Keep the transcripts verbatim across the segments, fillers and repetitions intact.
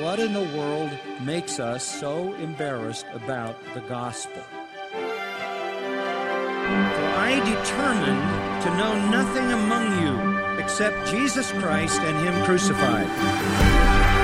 What in the world makes us so embarrassed about the gospel? For I determined to know nothing among you except Jesus Christ and Him crucified.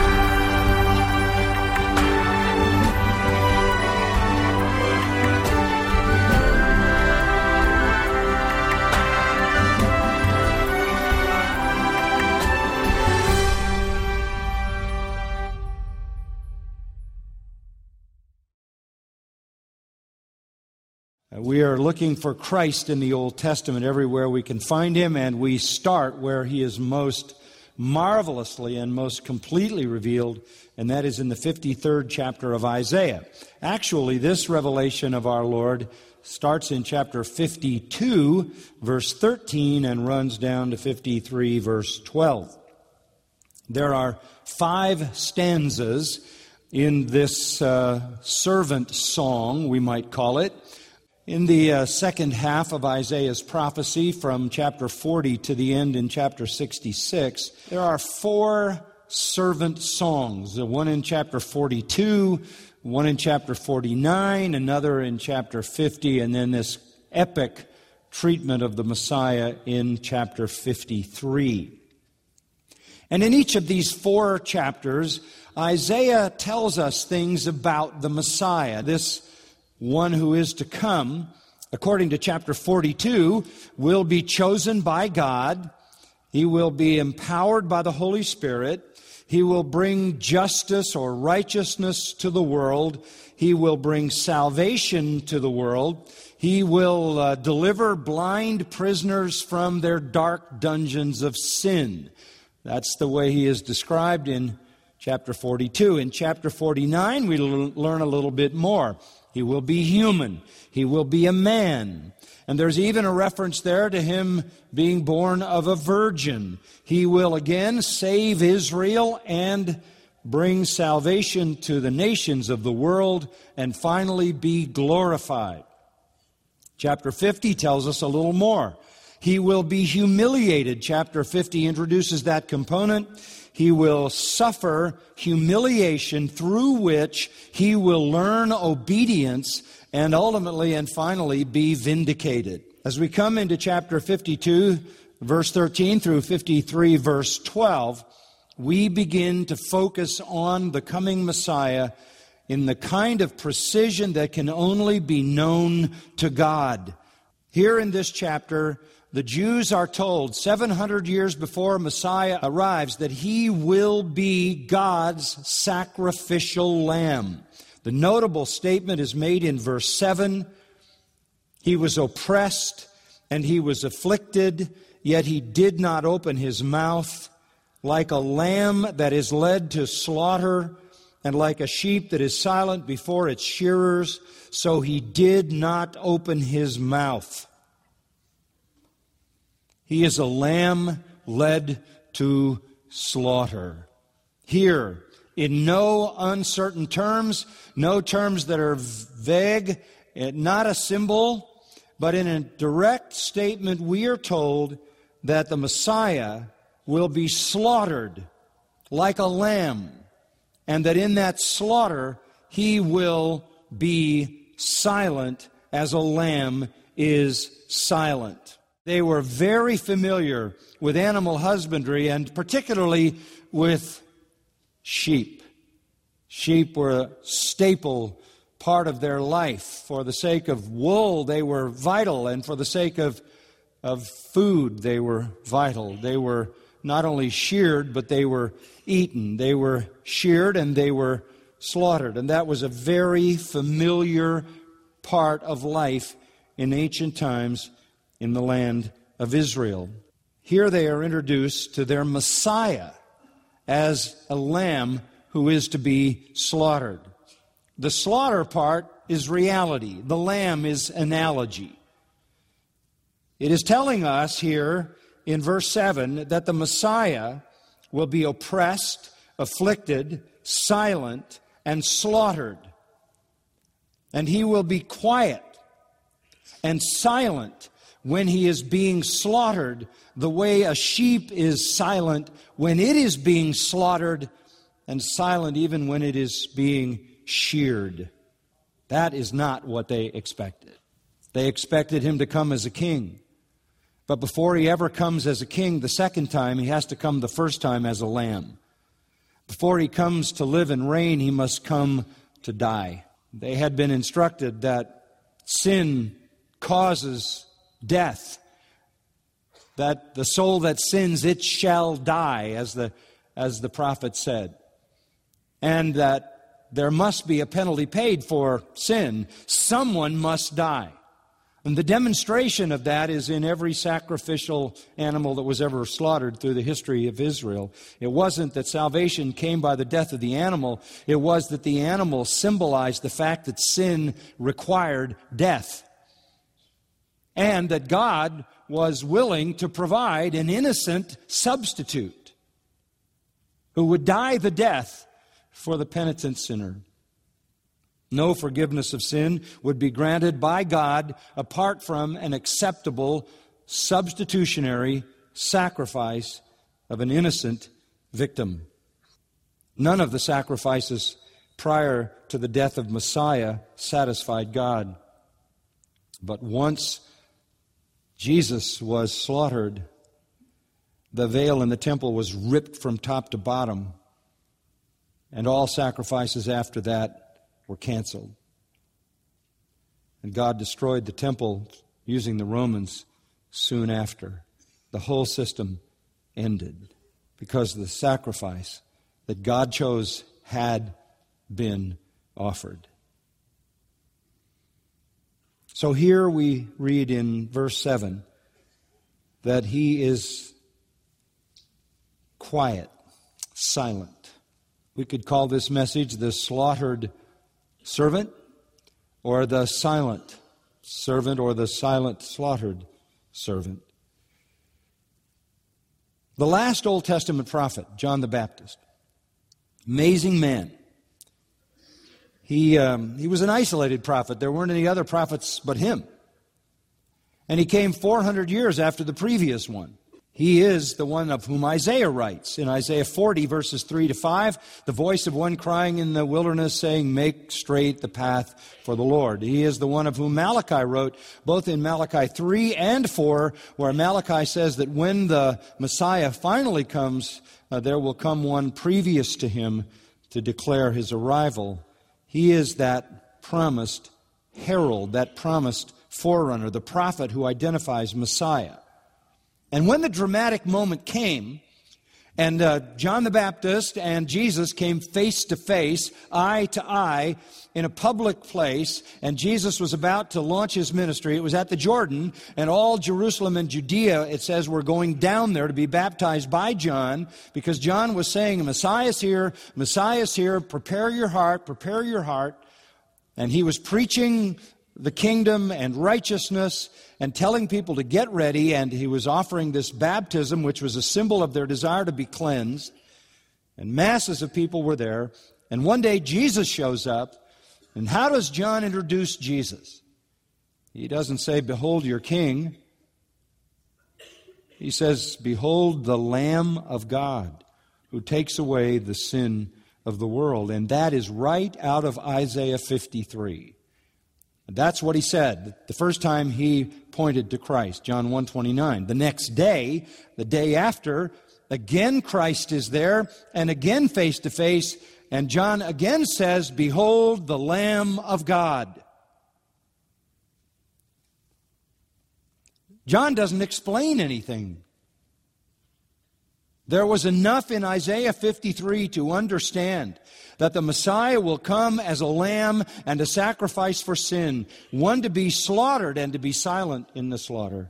We are looking for Christ in the Old Testament everywhere we can find Him, and we start where He is most marvelously and most completely revealed, and that is in the fifty-third chapter of Isaiah. Actually, this revelation of our Lord starts in chapter fifty-two, verse thirteen, and runs down to fifty-three, verse twelve. There are five stanzas in this uh, servant song, we might call it. In the uh, second half of Isaiah's prophecy, from chapter forty to the end in chapter sixty-six, there are four servant songs. One in chapter forty-two, one in chapter forty-nine, another in chapter fifty, and then this epic treatment of the Messiah in chapter fifty-three. And in each of these four chapters, Isaiah tells us things about the Messiah, this one who is to come. According to chapter forty-two, will be chosen by God. He will be empowered by the Holy Spirit. He will bring justice or righteousness to the world. He will bring salvation to the world. He will uh, deliver blind prisoners from their dark dungeons of sin. That's the way he is described in chapter forty-two. In chapter forty-nine, we l- learn a little bit more. He will be human. He will be a man. And there's even a reference there to Him being born of a virgin. He will again save Israel and bring salvation to the nations of the world and finally be glorified. Chapter fifty tells us a little more. He will be humiliated. Chapter fifty introduces that component. He will suffer humiliation through which he will learn obedience and ultimately and finally be vindicated. As we come into chapter fifty-two, verse thirteen through fifty-three, verse twelve, we begin to focus on the coming Messiah in the kind of precision that can only be known to God. Here in this chapter, the Jews are told seven hundred years before Messiah arrives that He will be God's sacrificial lamb. The notable statement is made in verse seven. He was oppressed and He was afflicted, yet He did not open His mouth. Like a lamb that is led to slaughter, and like a sheep that is silent before its shearers, so He did not open His mouth. He is a lamb led to slaughter. Here, in no uncertain terms, no terms that are vague, not a symbol, but in a direct statement, we are told that the Messiah will be slaughtered like a lamb, and that in that slaughter, He will be silent as a lamb is silent. They were very familiar with animal husbandry, and particularly with sheep. Sheep were a staple part of their life. For the sake of wool, they were vital, and for the sake of, of food, they were vital. They were not only sheared, but they were eaten. They were sheared and they were slaughtered. And that was a very familiar part of life in ancient times in the land of Israel. Here they are introduced to their Messiah as a lamb who is to be slaughtered. The slaughter part is reality. The lamb is analogy. It is telling us here in verse seven that the Messiah will be oppressed, afflicted, silent, and slaughtered. And He will be quiet and silent when He is being slaughtered, the way a sheep is silent when it is being slaughtered and silent even when it is being sheared. That is not what they expected. They expected him to come as a king. But before he ever comes as a king the second time, he has to come the first time as a lamb. Before he comes to live and reign, he must come to die. They had been instructed that sin causes death, that the soul that sins, it shall die, as the, as the prophet said, and that there must be a penalty paid for sin. Someone must die. And the demonstration of that is in every sacrificial animal that was ever slaughtered through the history of Israel. It wasn't that salvation came by the death of the animal. It was that the animal symbolized the fact that sin required death. And that God was willing to provide an innocent substitute who would die the death for the penitent sinner. No forgiveness of sin would be granted by God apart from an acceptable substitutionary sacrifice of an innocent victim. None of the sacrifices prior to the death of Messiah satisfied God. But once Jesus was slaughtered, the veil in the temple was ripped from top to bottom, and all sacrifices after that were canceled. And God destroyed the temple using the Romans soon after. The whole system ended because the sacrifice that God chose had been offered. So here we read in verse seven that he is quiet, silent. We could call this message the slaughtered servant, or the silent servant, or the silent slaughtered servant. The last Old Testament prophet, John the Baptist, amazing man. He, um, he was an isolated prophet. There weren't any other prophets but him. And he came four hundred years after the previous one. He is the one of whom Isaiah writes. In Isaiah forty, verses three to five, the voice of one crying in the wilderness saying, "Make straight the path for the Lord." He is the one of whom Malachi wrote, both in Malachi three and four, where Malachi says that when the Messiah finally comes, uh, there will come one previous to him to declare his arrival. He is that promised herald, that promised forerunner, the prophet who identifies Messiah. And when the dramatic moment came, and uh, John the Baptist and Jesus came face to face, eye to eye, in a public place, and Jesus was about to launch his ministry. It was at the Jordan, and all Jerusalem and Judea, it says, were going down there to be baptized by John, because John was saying, Messiah's here, Messiah's here, prepare your heart, prepare your heart. And he was preaching the kingdom and righteousness and telling people to get ready, and he was offering this baptism, which was a symbol of their desire to be cleansed. And masses of people were there. And one day Jesus shows up. And how does John introduce Jesus? He doesn't say, "Behold your king." He says, "Behold the Lamb of God who takes away the sin of the world." And that is right out of Isaiah fifty-three. And that's what he said the first time he pointed to Christ, John one twenty-nine. The next day, the day after, again Christ is there, and again face to face, and John again says, "Behold the Lamb of God." John doesn't explain anything. There was enough in Isaiah fifty-three to understand that the Messiah will come as a lamb and a sacrifice for sin, one to be slaughtered and to be silent in the slaughter.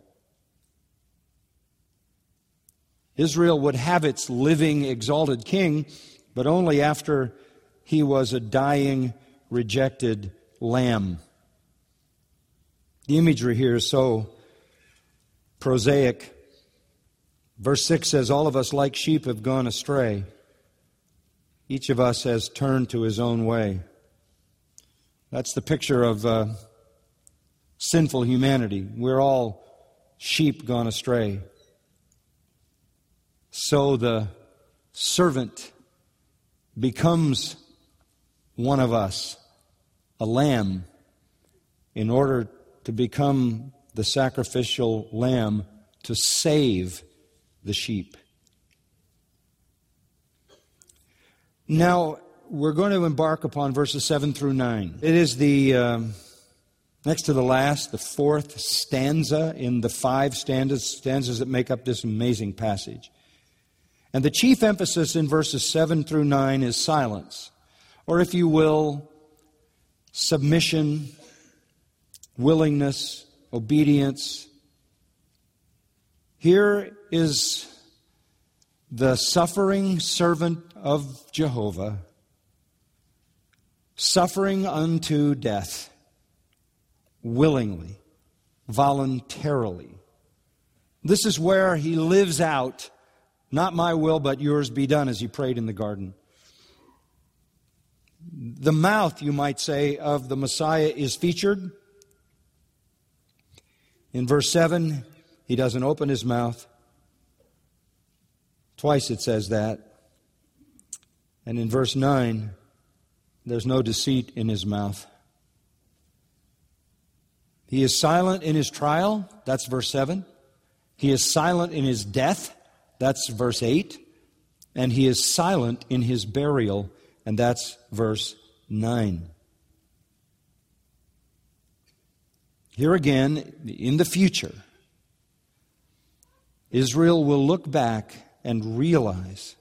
Israel would have its living, exalted king, but only after he was a dying, rejected lamb. The imagery here is so prosaic. Verse six says, "All of us like sheep have gone astray. Each of us has turned to his own way." That's the picture of uh, sinful humanity. We're all sheep gone astray. So the servant becomes one of us, a lamb, in order to become the sacrificial lamb to save the sheep. Now, we're going to embark upon verses seven through nine. It is the, um, next to the last, the fourth stanza in the five stanzas, stanzas that make up this amazing passage. And the chief emphasis in verses seven through nine is silence, or if you will, submission, willingness, obedience. Here is the suffering servant of Jehovah, suffering unto death, willingly, voluntarily. This is where he lives out, not my will, but yours be done, as he prayed in the garden. The mouth, you might say, of the Messiah is featured. In verse seven, he doesn't open his mouth. Twice it says that. And in verse nine, there's no deceit in his mouth. He is silent in his trial. That's verse seven. He is silent in his death. That's verse eight. And he is silent in his burial. And that's verse nine. Here again, in the future, Israel will look back and realize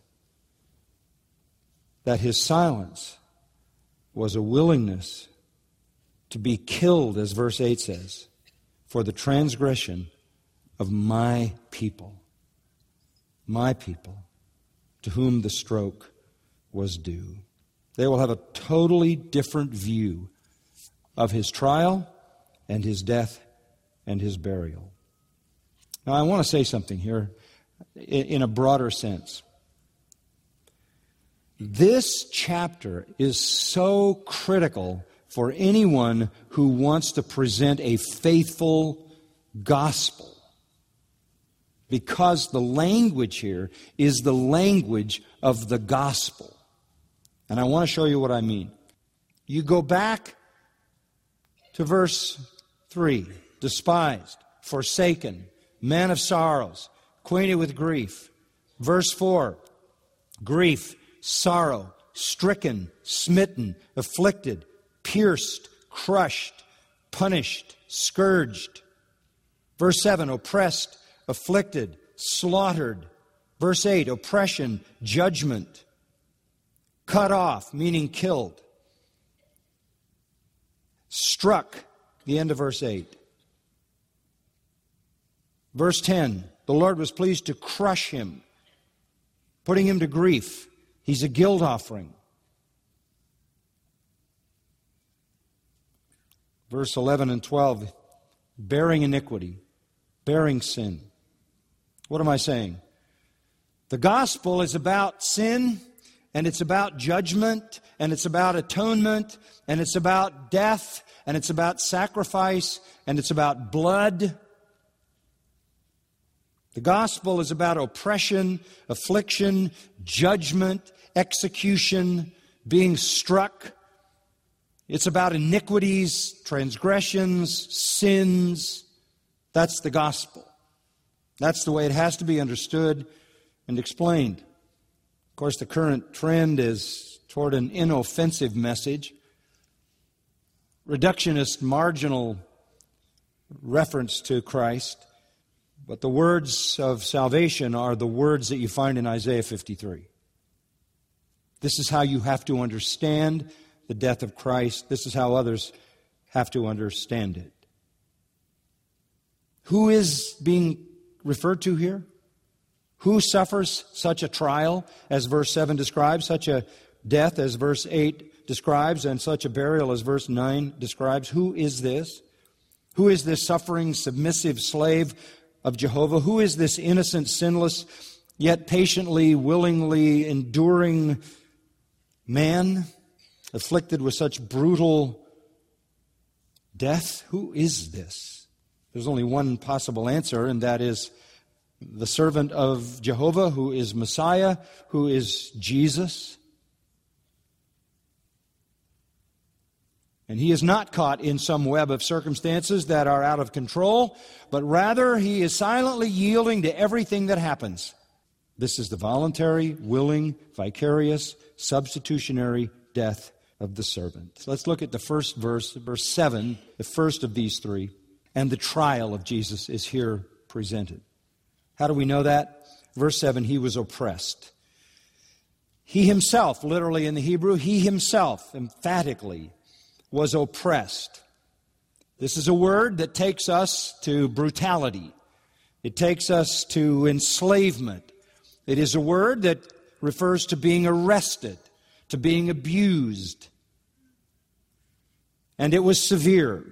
that his silence was a willingness to be killed, as verse eight says, for the transgression of my people, my people, to whom the stroke was due. They will have a totally different view of his trial and his death and his burial. Now, I want to say something here in a broader sense. This chapter is so critical for anyone who wants to present a faithful gospel, because the language here is the language of the gospel. And I want to show you what I mean. You go back to verse three. Despised, forsaken, man of sorrows, acquainted with grief. Verse four. Grief, sorrow, stricken, smitten, afflicted, pierced, crushed, punished, scourged. Verse seven. Oppressed, afflicted, slaughtered. Verse eight. Oppression, judgment. Cut off, meaning killed. Struck, the end of verse eight. Verse ten, the Lord was pleased to crush him, putting him to grief. He's a guilt offering. Verse eleven and twelve, bearing iniquity, bearing sin. What am I saying? The gospel is about sin, and it's about judgment, and it's about atonement, and it's about death, and it's about sacrifice, and it's about blood. The gospel is about oppression, affliction, judgment, execution, being struck. It's about iniquities, transgressions, sins. That's the gospel. That's the way it has to be understood and explained. Of course, the current trend is toward an inoffensive message, reductionist, marginal reference to Christ. But the words of salvation are the words that you find in Isaiah fifty-three. This is how you have to understand the death of Christ. This is how others have to understand it. Who is being referred to here? Who suffers such a trial as verse seven describes, such a death as verse eight describes, and such a burial as verse nine describes? Who is this? Who is this suffering, submissive slave of Jehovah? Who is this innocent, sinless, yet patiently, willingly enduring man, afflicted with such brutal death? Who is this? There's only one possible answer, and that is the servant of Jehovah, who is Messiah, who is Jesus. And he is not caught in some web of circumstances that are out of control, but rather he is silently yielding to everything that happens. This is the voluntary, willing, vicarious, substitutionary death of the servant. Let's look at the first verse, verse seven, the first of these three. And the trial of Jesus is here presented. How do we know that? Verse seven, he was oppressed. He himself, literally in the Hebrew, he himself, emphatically, was oppressed. This is a word that takes us to brutality. It takes us to enslavement. It is a word that refers to being arrested, to being abused. And it was severe.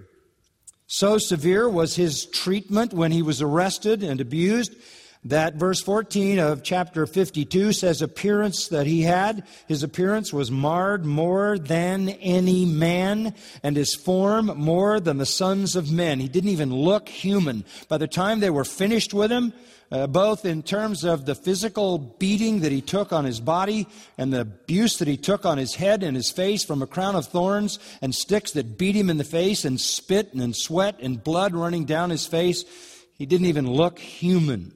So severe was his treatment when he was arrested and abused that verse fourteen of chapter fifty-two says appearance that he had. His appearance was marred more than any man, and his form more than the sons of men. He didn't even look human. By the time they were finished with him, uh, both in terms of the physical beating that he took on his body and the abuse that he took on his head and his face from a crown of thorns and sticks that beat him in the face and spit and sweat and blood running down his face, he didn't even look human.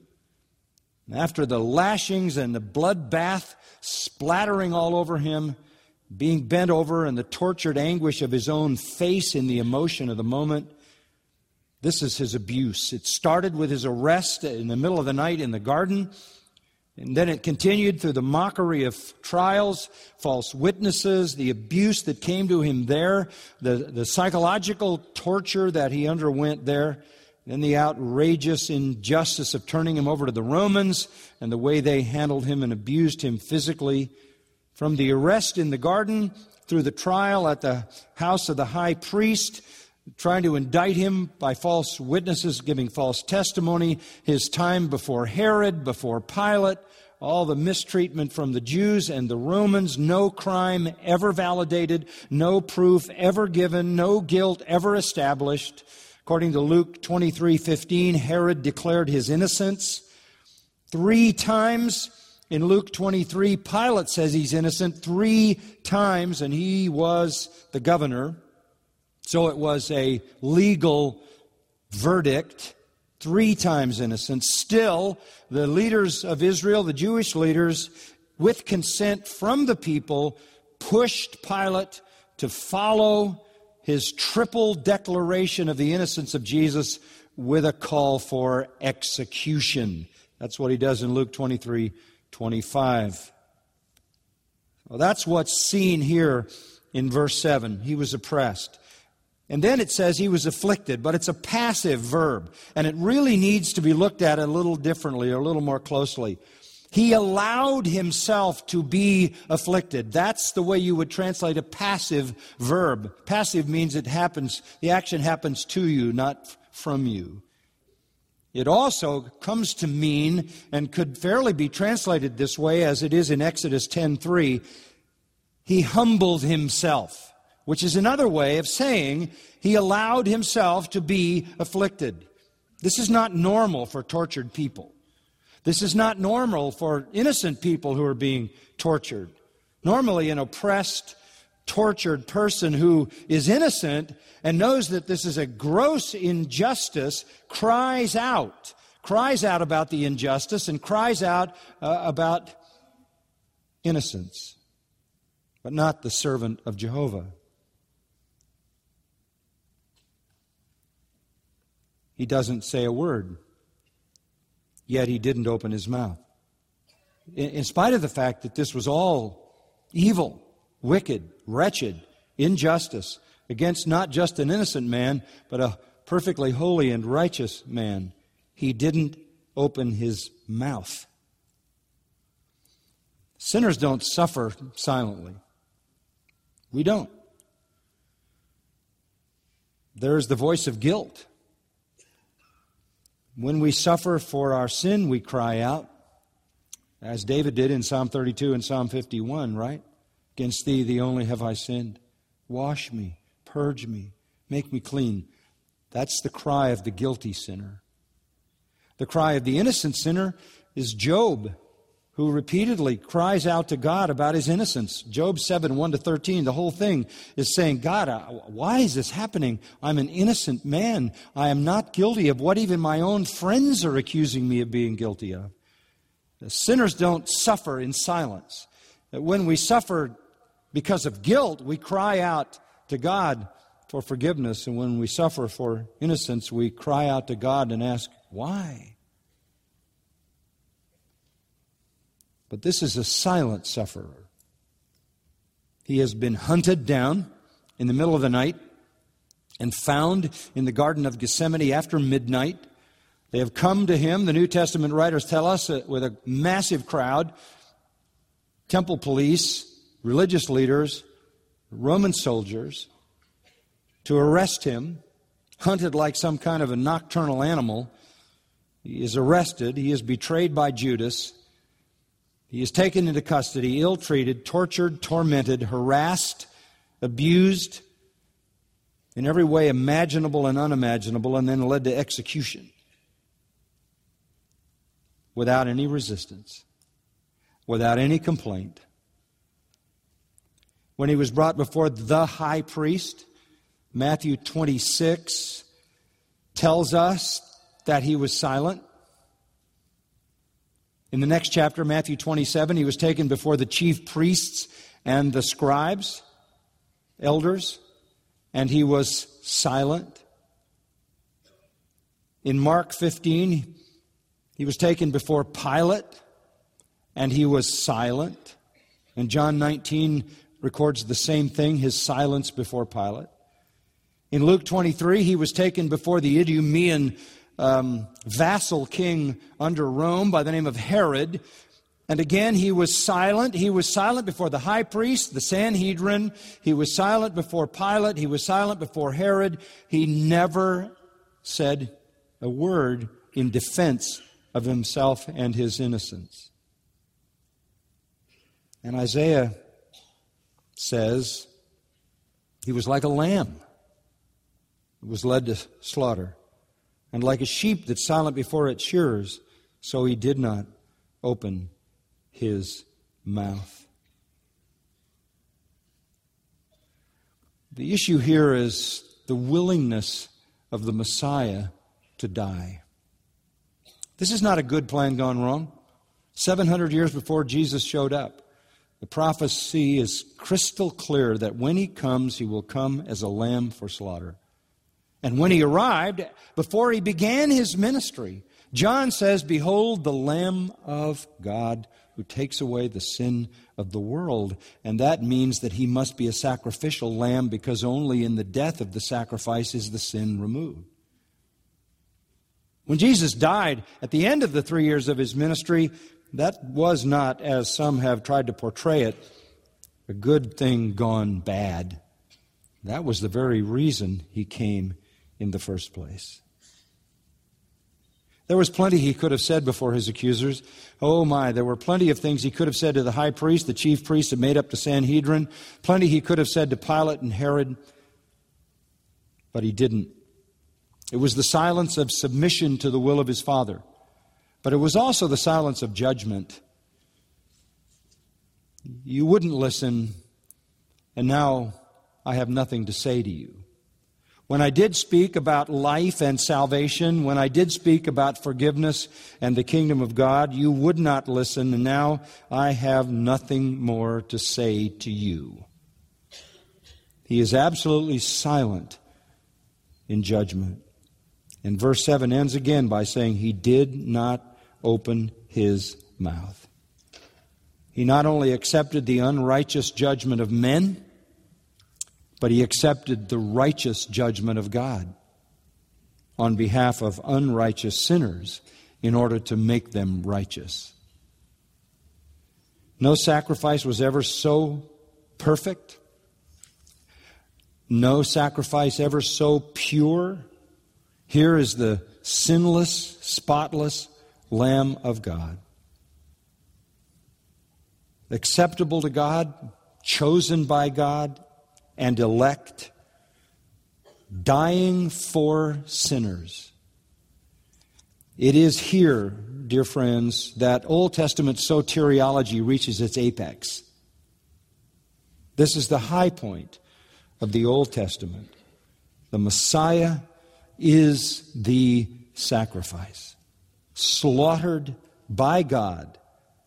After the lashings and the blood bath splattering all over him, being bent over and the tortured anguish of his own face in the emotion of the moment, this is his abuse. It started with his arrest in the middle of the night in the garden, and then it continued through the mockery of trials, false witnesses, the abuse that came to him there, the, the psychological torture that he underwent there, then the outrageous injustice of turning him over to the Romans and the way they handled him and abused him physically. From the arrest in the garden through the trial at the house of the high priest, trying to indict him by false witnesses, giving false testimony, his time before Herod, before Pilate, all the mistreatment from the Jews and the Romans, no crime ever validated, no proof ever given, no guilt ever established. According to Luke twenty-three fifteen, Herod declared his innocence. Three times in Luke twenty-three, Pilate says he's innocent three times, and he was the governor. So it was a legal verdict, three times innocent. Still, the leaders of Israel, the Jewish leaders, with consent from the people, pushed Pilate to follow his triple declaration of the innocence of Jesus with a call for execution. That's what he does in Luke twenty-three twenty-five. Well, that's what's seen here in verse seven. He was oppressed. And then it says he was afflicted, but it's a passive verb. And it really needs to be looked at a little differently, or a little more closely. He allowed himself to be afflicted. That's the way you would translate a passive verb. Passive means it happens, the action happens to you, not from you. It also comes to mean, and could fairly be translated this way as it is in Exodus ten three, he humbled himself, which is another way of saying he allowed himself to be afflicted. This is not normal for tortured people. This is not normal for innocent people who are being tortured. Normally, an oppressed, tortured person who is innocent and knows that this is a gross injustice cries out, cries out about the injustice and cries out uh, about innocence, but not the servant of Jehovah. He doesn't say a word. Yet he didn't open his mouth. In spite of the fact that this was all evil, wicked, wretched, injustice against not just an innocent man, but a perfectly holy and righteous man, he didn't open his mouth. Sinners don't suffer silently. We don't. There's the voice of guilt. When we suffer for our sin, we cry out, as David did in Psalm thirty-two and Psalm fifty-one, right? Against thee, thee only have I sinned. Wash me, purge me, make me clean. That's the cry of the guilty sinner. The cry of the innocent sinner is Job, who repeatedly cries out to God about his innocence. Job seven, one to thirteen, the whole thing is saying, God, why is this happening? I'm an innocent man. I am not guilty of what even my own friends are accusing me of being guilty of. Sinners don't suffer in silence. When we suffer because of guilt, we cry out to God for forgiveness. And when we suffer for innocence, we cry out to God and ask, why? But this is a silent sufferer. He has been hunted down in the middle of the night and found in the Garden of Gethsemane after midnight. They have come to him, the New Testament writers tell us, uh, with a massive crowd, temple police, religious leaders, Roman soldiers, to arrest him, hunted like some kind of a nocturnal animal. He is arrested. He is betrayed by Judas. He is taken into custody, ill-treated, tortured, tormented, harassed, abused in every way imaginable and unimaginable, and then led to execution without any resistance, without any complaint. When he was brought before the high priest, Matthew twenty-six tells us that he was silent. In the next chapter, Matthew twenty-seven, he was taken before the chief priests and the scribes, elders, and he was silent. In Mark fifteen, he was taken before Pilate, and he was silent. And John nineteen records the same thing, his silence before Pilate. In Luke twenty-three, he was taken before the Idumean Um, vassal king under Rome by the name of Herod. And again, he was silent. He was silent before the high priest, the Sanhedrin. He was silent before Pilate. He was silent before Herod. He never said a word in defense of himself and his innocence. And Isaiah says he was like a lamb that was led to slaughter. And like a sheep that's silent before its shearers, so he did not open his mouth. The issue here is the willingness of the Messiah to die. This is not a good plan gone wrong. seven hundred years before Jesus showed up, the prophecy is crystal clear that when he comes, he will come as a lamb for slaughter. And when he arrived, before he began his ministry, John says, "Behold, the Lamb of God who takes away the sin of the world." And that means that he must be a sacrificial lamb, because only in the death of the sacrifice is the sin removed. When Jesus died at the end of the three years of his ministry, that was not, as some have tried to portray it, a good thing gone bad. That was the very reason he came in the first place. There was plenty he could have said before his accusers. Oh my, there were plenty of things he could have said to the high priest, the chief priests that made up the Sanhedrin. Plenty he could have said to Pilate and Herod. But he didn't. It was the silence of submission to the will of his Father. But it was also the silence of judgment. You wouldn't listen, and now I have nothing to say to you. When I did speak about life and salvation, when I did speak about forgiveness and the kingdom of God, you would not listen, and now I have nothing more to say to you. He is absolutely silent in judgment. And verse seven ends again by saying he did not open his mouth. He not only accepted the unrighteous judgment of men, but he accepted the righteous judgment of God on behalf of unrighteous sinners in order to make them righteous. No sacrifice was ever so perfect. No sacrifice ever so pure. Here is the sinless, spotless Lamb of God. Acceptable to God, chosen by God, and elect, dying for sinners. It is here, dear friends, that Old Testament soteriology reaches its apex. This is the high point of the Old Testament. The Messiah is the sacrifice, slaughtered by God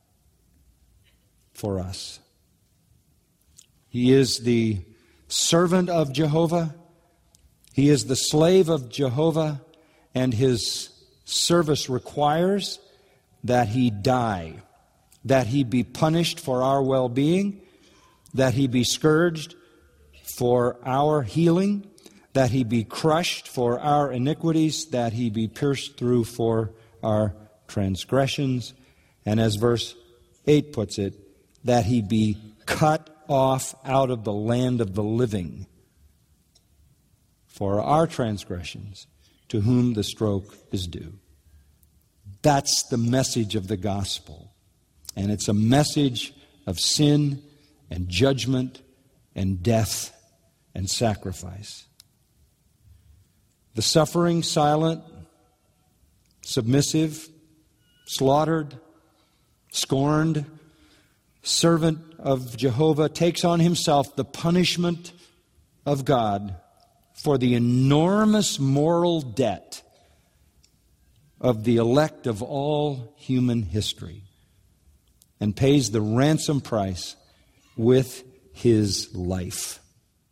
for us. He is the servant of Jehovah. He is the slave of Jehovah, and his service requires that he die, that he be punished for our well-being, that he be scourged for our healing, that he be crushed for our iniquities, that he be pierced through for our transgressions, and as verse eight puts it, that he be cut off out of the land of the living for our transgressions, to whom the stroke is due. That's the message of the gospel. And it's a message of sin and judgment and death and sacrifice. The suffering, silent, submissive, slaughtered, scorned servant of Jehovah takes on himself the punishment of God for the enormous moral debt of the elect of all human history, and pays the ransom price with his life.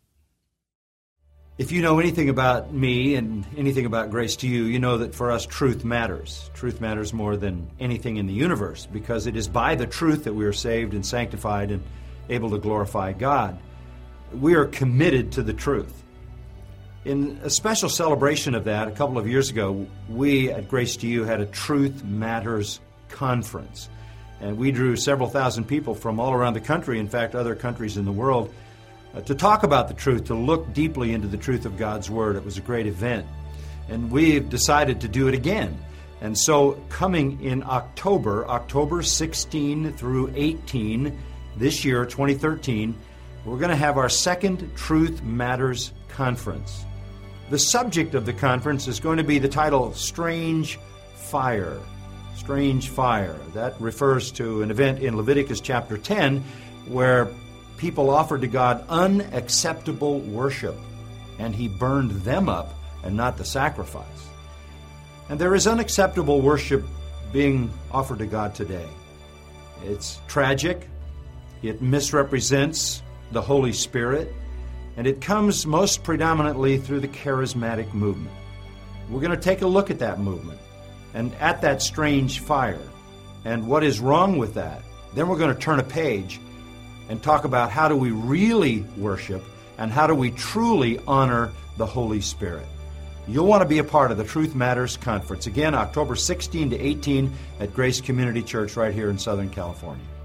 If you know anything about me and anything about Grace to You, you know that for us truth matters. Truth matters more than anything in the universe, because it is by the truth that we are saved and sanctified and able to glorify God. We are committed to the truth. In a special celebration of that, a couple of years ago, we at Grace to You had a Truth Matters conference. And we drew several thousand people from all around the country, in fact, other countries in the world, uh, to talk about the truth, to look deeply into the truth of God's Word. It was a great event. And we've decided to do it again. And so coming in October, October sixteenth through eighteenth, this year, twenty thirteen, we're going to have our second Truth Matters conference. The subject of the conference is going to be the title, Strange Fire. Strange Fire. That refers to an event in Leviticus chapter ten where people offered to God unacceptable worship, and He burned them up and not the sacrifice. And there is unacceptable worship being offered to God today. It's tragic. It misrepresents the Holy Spirit, and it comes most predominantly through the charismatic movement. We're going to take a look at that movement and at that strange fire and what is wrong with that. Then we're going to turn a page and talk about how do we really worship and how do we truly honor the Holy Spirit. You'll want to be a part of the Truth Matters Conference. Again, October sixteenth to eighteenth at Grace Community Church right here in Southern California.